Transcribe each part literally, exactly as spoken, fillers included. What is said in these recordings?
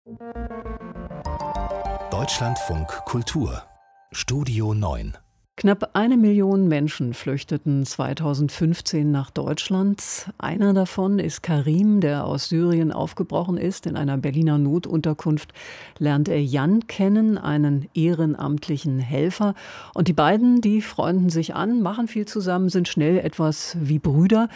Deutschlandfunk Kultur Studio neun. Knapp eine Million Menschen flüchteten zweitausendfünfzehn nach Deutschland. Einer davon ist Karim, der aus Syrien aufgebrochen ist. In einer Berliner Notunterkunft lernt er Jan kennen, einen ehrenamtlichen Helfer. Und die beiden, die freunden sich an, machen viel zusammen, sind schnell etwas wie Brüder.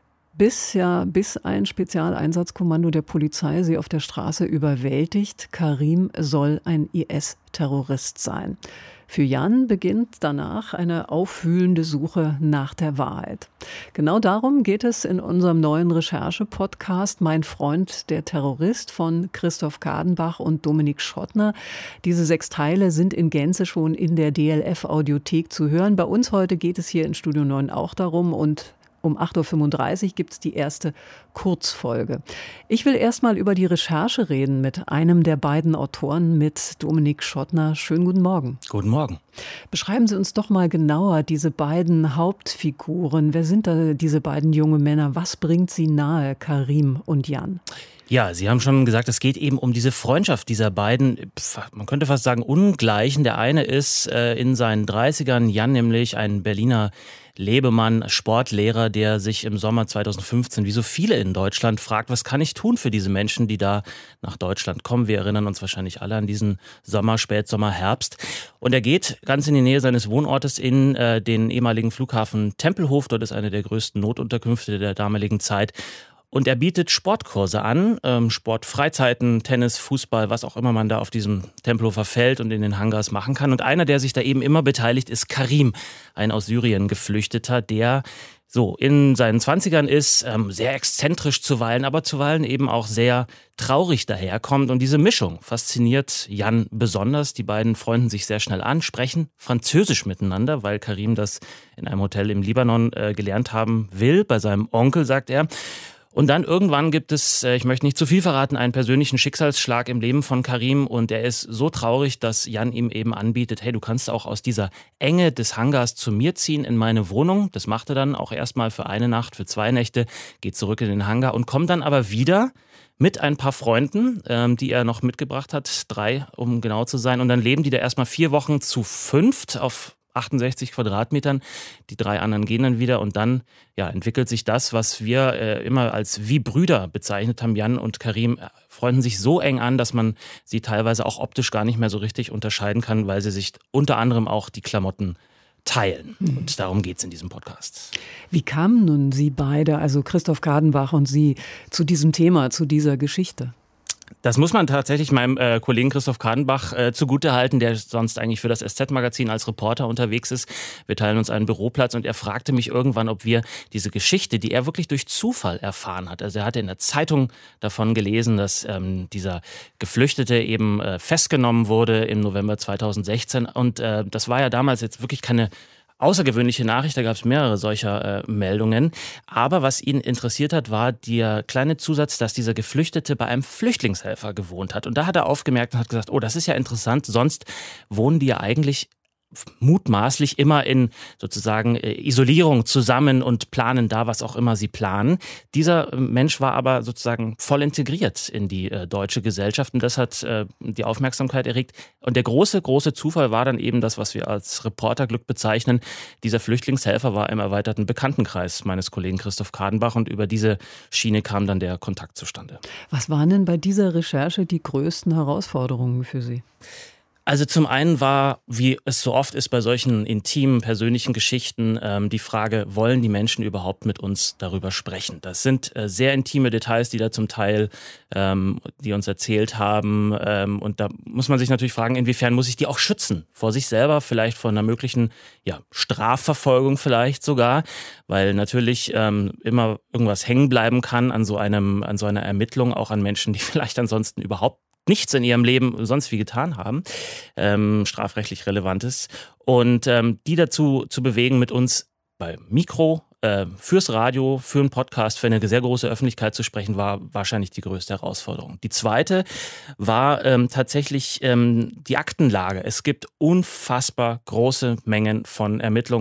Bis, ja, bis ein Spezialeinsatzkommando der Polizei sie auf der Straße überwältigt. Karim soll ein I S-Terrorist sein. Für Jan beginnt danach eine aufwühlende Suche nach der Wahrheit. Genau darum geht es in unserem neuen Recherche-Podcast Mein Freund, der Terrorist von Christoph Kadenbach und Dominik Schottner. Diese sechs Teile sind in Gänze schon in der D L F-Audiothek zu hören. Bei uns heute geht es hier in Studio neun auch darum und um acht Uhr fünfunddreißig gibt es die erste Kurzfolge. Ich will erst mal über die Recherche reden mit einem der beiden Autoren, mit Dominik Schottner. Schönen guten Morgen. Guten Morgen. Beschreiben Sie uns doch mal genauer diese beiden Hauptfiguren. Wer sind da diese beiden junge Männer? Was bringt sie nahe, Karim und Jan? Ja, Sie haben schon gesagt, es geht eben um diese Freundschaft dieser beiden, man könnte fast sagen, Ungleichen. Der eine ist äh, in seinen dreißigern, Jan nämlich, ein Berliner Lebemann, Sportlehrer, der sich im Sommer zweitausendfünfzehn, wie so viele in Deutschland, fragt, was kann ich tun für diese Menschen, die da nach Deutschland kommen. Wir erinnern uns wahrscheinlich alle an diesen Sommer, Spätsommer, Herbst. Und er geht ganz in die Nähe seines Wohnortes in äh, den ehemaligen Flughafen Tempelhof. Dort ist eine der größten Notunterkünfte der damaligen Zeit. Und er bietet Sportkurse an, ähm, Sportfreizeiten, Tennis, Fußball, was auch immer man da auf diesem Tempelhofer Feld und in den Hangars machen kann. Und einer, der sich da eben immer beteiligt, ist Karim, ein aus Syrien Geflüchteter, der so in seinen Zwanzigern ist, ähm, sehr exzentrisch zuweilen, aber zuweilen eben auch sehr traurig daherkommt. Und diese Mischung fasziniert Jan besonders. Die beiden freunden sich sehr schnell an, sprechen Französisch miteinander, weil Karim das in einem Hotel im Libanon äh, gelernt haben will, bei seinem Onkel, sagt er. Und dann irgendwann gibt es, ich möchte nicht zu viel verraten, einen persönlichen Schicksalsschlag im Leben von Karim und er ist so traurig, dass Jan ihm eben anbietet, hey, du kannst auch aus dieser Enge des Hangars zu mir ziehen in meine Wohnung. Das macht er dann auch erstmal für eine Nacht, für zwei Nächte, geht zurück in den Hangar und kommt dann aber wieder mit ein paar Freunden, ähm, die er noch mitgebracht hat, drei, um genau zu sein. Und dann leben die da erstmal vier Wochen zu fünft auf achtundsechzig Quadratmetern. Die drei anderen gehen dann wieder und dann ja, entwickelt sich das, was wir äh, immer als wie Brüder bezeichnet haben. Jan und Karim äh, freunden sich so eng an, dass man sie teilweise auch optisch gar nicht mehr so richtig unterscheiden kann, weil sie sich unter anderem auch die Klamotten teilen. Mhm. Und darum geht es in diesem Podcast. Wie kamen nun Sie beide, also Christoph Kadenbach und Sie, zu diesem Thema, zu dieser Geschichte? Das muss man tatsächlich meinem äh, Kollegen Christoph Kadenbach äh, zugutehalten, der sonst eigentlich für das S Z-Magazin als Reporter unterwegs ist. Wir teilen uns einen Büroplatz und er fragte mich irgendwann, ob wir diese Geschichte, die er wirklich durch Zufall erfahren hat, also er hatte in der Zeitung davon gelesen, dass ähm, dieser Geflüchtete eben äh, festgenommen wurde im November zweitausendsechzehn und äh, das war ja damals jetzt wirklich keine außergewöhnliche Nachricht, da gab es mehrere solcher äh, Meldungen. Aber was ihn interessiert hat, war der kleine Zusatz, dass dieser Geflüchtete bei einem Flüchtlingshelfer gewohnt hat. Und da hat er aufgemerkt und hat gesagt, oh, das ist ja interessant, sonst wohnen die ja eigentlich mutmaßlich immer in sozusagen äh, Isolierung zusammen und planen da, was auch immer sie planen. Dieser Mensch war aber sozusagen voll integriert in die äh, deutsche Gesellschaft und das hat äh, die Aufmerksamkeit erregt. Und der große, große Zufall war dann eben das, was wir als Reporterglück bezeichnen. Dieser Flüchtlingshelfer war im erweiterten Bekanntenkreis meines Kollegen Christoph Kadenbach und über diese Schiene kam dann der Kontakt zustande. Was waren denn bei dieser Recherche die größten Herausforderungen für Sie? Also zum einen war, wie es so oft ist bei solchen intimen, persönlichen Geschichten, ähm, die Frage, wollen die Menschen überhaupt mit uns darüber sprechen? Das sind äh, sehr intime Details, die da zum Teil, ähm, die uns erzählt haben. Ähm, und da muss man sich natürlich fragen, inwiefern muss ich die auch schützen? Vor sich selber, vielleicht vor einer möglichen ja, Strafverfolgung vielleicht sogar, weil natürlich ähm, immer irgendwas hängen bleiben kann an so einem, an so einer Ermittlung, auch an Menschen, die vielleicht ansonsten überhaupt nichts in ihrem Leben sonst wie getan haben, ähm, strafrechtlich Relevantes. Und ähm, die dazu zu bewegen, mit uns bei Mikro, äh, fürs Radio, für einen Podcast, für eine sehr große Öffentlichkeit zu sprechen, war wahrscheinlich die größte Herausforderung. Die zweite war ähm, tatsächlich ähm, die Aktenlage. Es gibt unfassbar große Mengen von Ermittlungs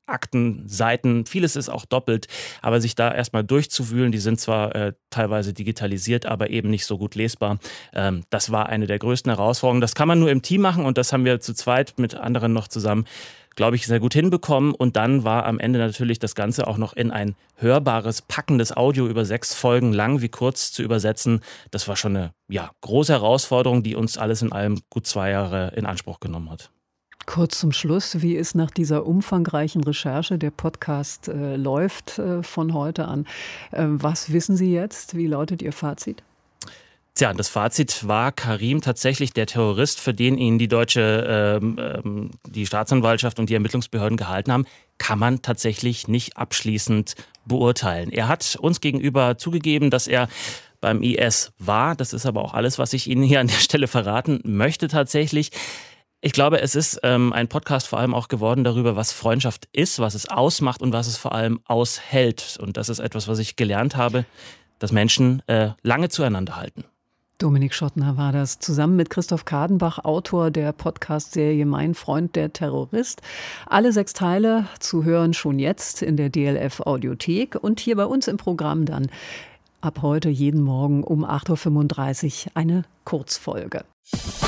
Akten, Seiten, vieles ist auch doppelt, aber sich da erstmal durchzuwühlen, die sind zwar äh, teilweise digitalisiert, aber eben nicht so gut lesbar. Ähm, das war eine der größten Herausforderungen. Das kann man nur im Team machen und das haben wir zu zweit mit anderen noch zusammen, glaube ich, sehr gut hinbekommen. Und dann war am Ende natürlich das Ganze auch noch in ein hörbares, packendes Audio über sechs Folgen lang wie kurz zu übersetzen. Das war schon eine ja, große Herausforderung, die uns alles in allem gut zwei Jahre in Anspruch genommen hat. Kurz zum Schluss, wie ist nach dieser umfangreichen Recherche, der Podcast äh, läuft äh, von heute an, äh, was wissen Sie jetzt? Wie lautet Ihr Fazit? Tja, das Fazit war Karim tatsächlich der Terrorist, für den ihn die deutsche ähm, ähm, die Staatsanwaltschaft und die Ermittlungsbehörden gehalten haben, kann man tatsächlich nicht abschließend beurteilen. Er hat uns gegenüber zugegeben, dass er beim I S war. Das ist aber auch alles, was ich Ihnen hier an der Stelle verraten möchte tatsächlich. Ich glaube, es ist ähm, ein Podcast vor allem auch geworden darüber, was Freundschaft ist, was es ausmacht und was es vor allem aushält. Und das ist etwas, was ich gelernt habe, dass Menschen äh, lange zueinander halten. Dominik Schottner war das, zusammen mit Christoph Kadenbach, Autor der Podcast-Serie Mein Freund, der Terrorist. Alle sechs Teile zu hören schon jetzt in der D L F-Audiothek und hier bei uns im Programm dann ab heute jeden Morgen um acht Uhr fünfunddreißig eine Kurzfolge.